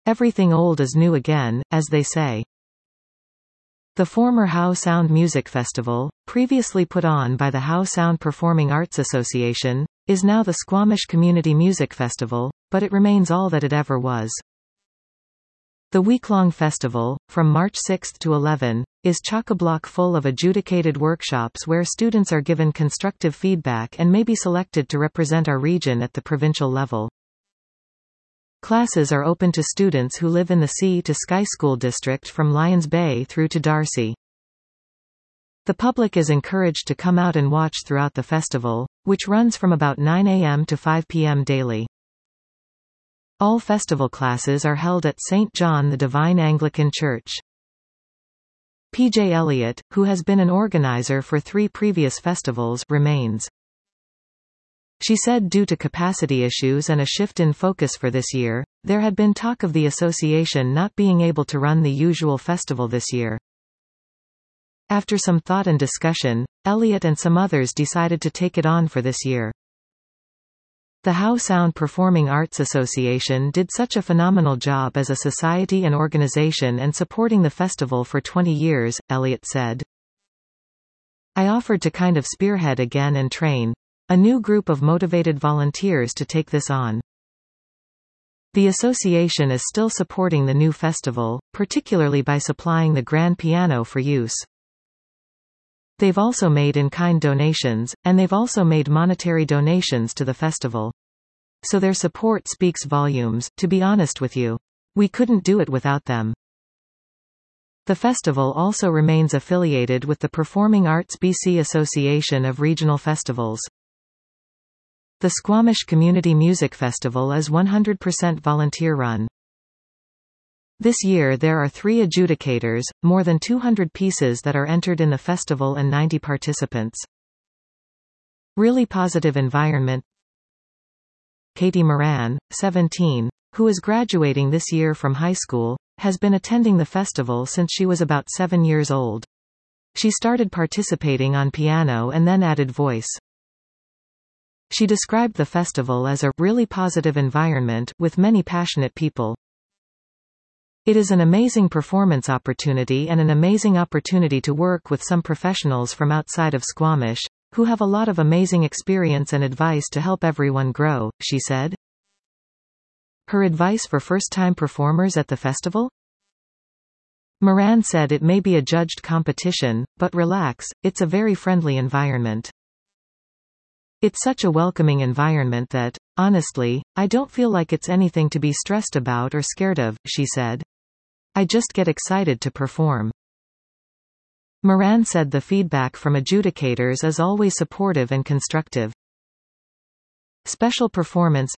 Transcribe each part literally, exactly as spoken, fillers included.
Everything old is new again, as they say. The former How Sound Music Festival, previously put on by the How Sound Performing Arts Association, is now the Squamish Community Music Festival, but it remains all that it ever was. The week-long festival, from March sixth to eleventh, is chock-a-block full of adjudicated workshops where students are given constructive feedback and may be selected to represent our region at the provincial level. Classes are open to students who live in the Sea to Sky School District from Lions Bay through to Darcy. The public is encouraged to come out and watch throughout the festival, which runs from about nine a m to five p m daily. All festival classes are held at Saint John the Divine Anglican Church. P J Elliott, who has been an organizer for three previous festivals, remains. She said due to capacity issues and a shift in focus for this year, there had been talk of the association not being able to run the usual festival this year. After some thought and discussion, Elliott and some others decided to take it on for this year. The How Sound Performing Arts Association did such a phenomenal job as a society and organization and supporting the festival for twenty years, Elliott said. I offered to kind of spearhead again and train a new group of motivated volunteers to take this on. The association is still supporting the new festival, particularly by supplying the grand piano for use. They've also made in-kind donations, and they've also made monetary donations to the festival. So their support speaks volumes, to be honest with you. We couldn't do it without them. The festival also remains affiliated with the Performing Arts B C Association of Regional Festivals. The Squamish Community Music Festival is one hundred percent volunteer-run. This year there are three adjudicators, more than two hundred pieces that are entered in the festival and ninety participants. Really positive environment. Katie Moran, seventeen, who is graduating this year from high school, has been attending the festival since she was about seven years old. She started participating on piano and then added voice. She described the festival as a really positive environment with many passionate people. It is an amazing performance opportunity and an amazing opportunity to work with some professionals from outside of Squamish, who have a lot of amazing experience and advice to help everyone grow, she said. Her advice for first-time performers at the festival? Moran said it may be a judged competition, but relax, it's a very friendly environment. It's such a welcoming environment that, honestly, I don't feel like it's anything to be stressed about or scared of, she said. I just get excited to perform. Moran said the feedback from adjudicators is always supportive and constructive. Special performance.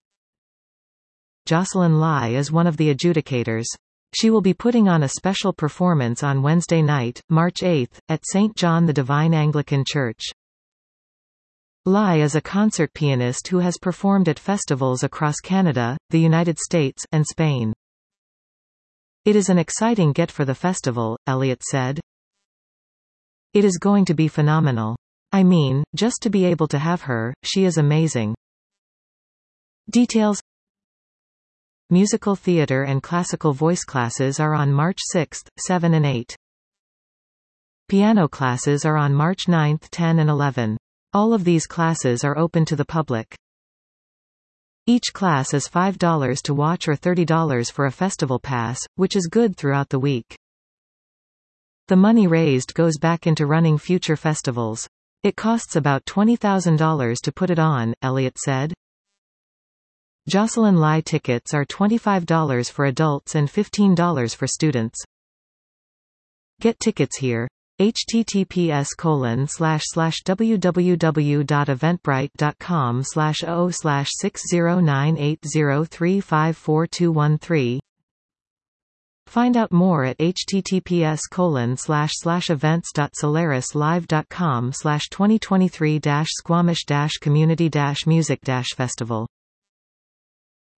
Jocelyn Lai is one of the adjudicators. She will be putting on a special performance on Wednesday night, March eighth, at Saint John the Divine Anglican Church. Lai is a concert pianist who has performed at festivals across Canada, the United States, and Spain. It is an exciting get for the festival, Elliott said. It is going to be phenomenal. I mean, just to be able to have her, she is amazing. Details. Musical theatre and classical voice classes are on March sixth, seven and eight. Piano classes are on March ninth, ten and eleven. All of these classes are open to the public. Each class is five dollars to watch or thirty dollars for a festival pass, which is good throughout the week. The money raised goes back into running future festivals. It costs about twenty thousand dollars to put it on, Elliott said. Jocelyn Lai tickets are twenty-five dollars for adults and fifteen dollars for students. Get tickets here. https colon slash slash www.eventbrite.com slash o slash six zero nine eight zero three five four two one three. Find out more at https colon slash slash events.solarislive.com slash twenty twenty-three dash Squamish dash community dash music dash festival.